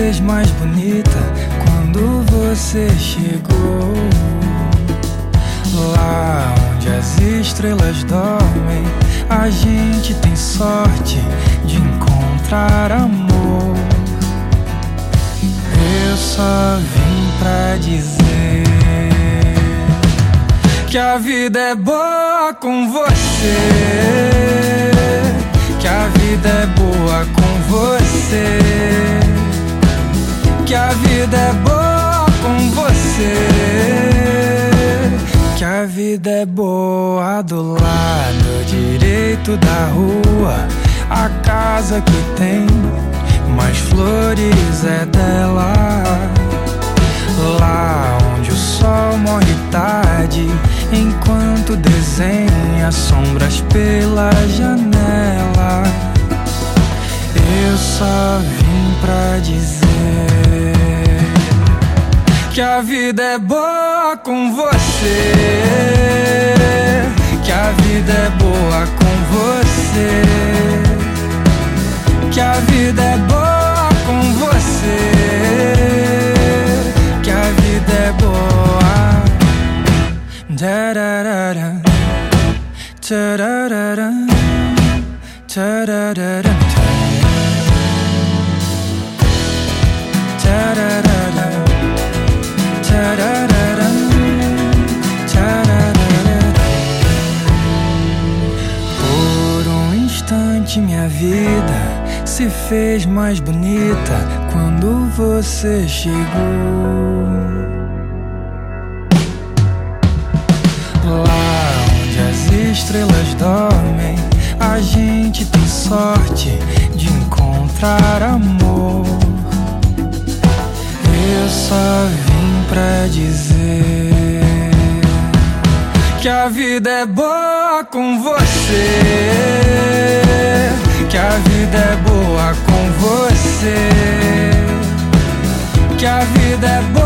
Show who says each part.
Speaker 1: fez mais bonita quando você chegou. Lá onde as estrelas dormem, a gente tem sorte de encontrar amor. Eu só vim pra dizer que a vida é boa com você, que a vida é boa com você, que a vida é boa com você, que a vida é boa do lado direito da rua. A casa que tem mais flores é dela. Lá onde o sol morre tarde, enquanto desenha sombras pela janela. Eu só vim pra dizer que a vida é boa com você, que a vida é boa com você, que a vida é boa com você, que a vida é boa. Tararara, tararara, tararara, tararara, tararara, tararara. Por um instante minha vida se fez mais bonita quando você chegou. Lá onde as estrelas dormem, a gente tem sorte de encontrar amor. Eu só vim pra dizer que a vida é boa com você, que a vida é boa com você, que a vida é boa